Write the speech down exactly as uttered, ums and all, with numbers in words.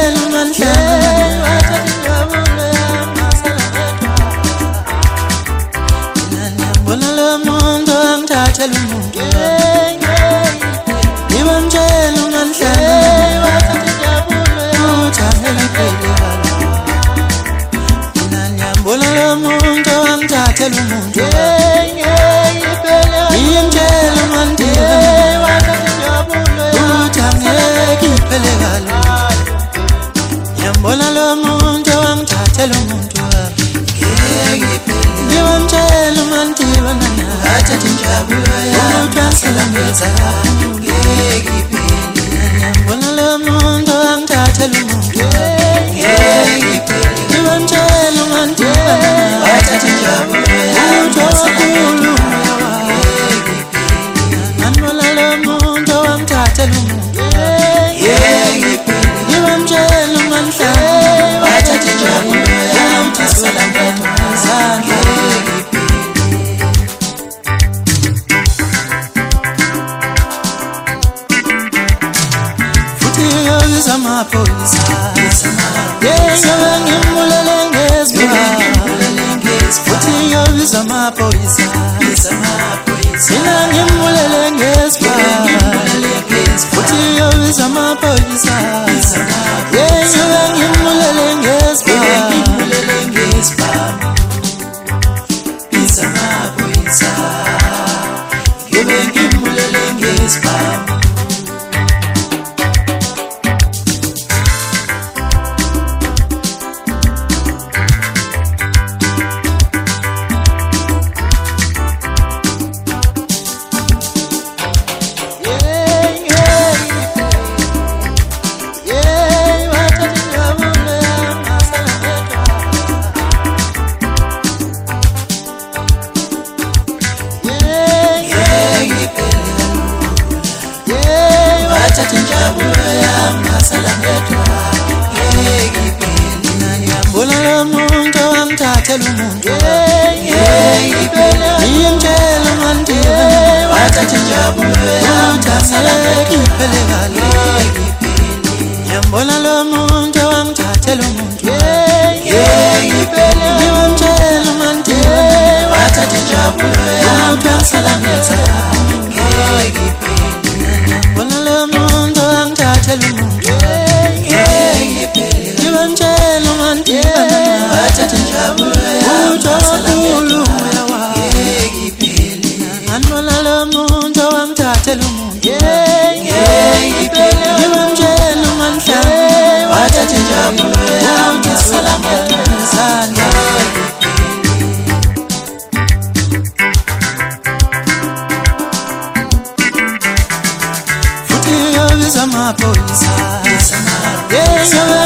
ngiyamtshela uManhlanga wathatha injabulo yamasala ngiyambona lo muntu angithathela umuntu ngiyamtshela uManhlanga wathatha injabulo yamasala ngiyambona lo muntu angithathela umuntu ngiyamtshela uManhlanga wathatha injabulo ngiyambona lo muntu wangithathela umuntu ngiyamtshela uManhlanga wathatha injabulo yamasala ngiyambona lo muntu wangithathela umuntu ngiyamtshela uManhlanga wathatha injabulo yamasala ngiyambona lo muntu wangithathela umuntu ngiyamtshela uManhlanga wathatha injabulo yamasala futhi yobiza amaphoyisa yeyobe ngimbulele ngezibani futhi yobiza amaphoyisa mina ngimbulele ngezibani futhi yobiza amaphoyisa yeyobe ngimbulele ngezibani yobe ngimbulele ngezibani wathatha injabulo yamasala ngedwa ngiyambona lo muntu wangithathela umuntu ngiyamtshela uManhlanga wathatha injabulo yamasala ngedwa ngiyambona lo muntu wangithathela umuntu ngiyamtshela uManhlanga wathatha injabulo yamasala ngedwa ngiyambona lo muntu wangithathela umuntu ngiyamtshela uManhlanga wathatha injabulo yamasala ngiyambona lo muntu wangithathela umuntu ngiyamtshela uManhlanga wathatha injabulo yamasala futhi yobiza amaphoyisa yeyobe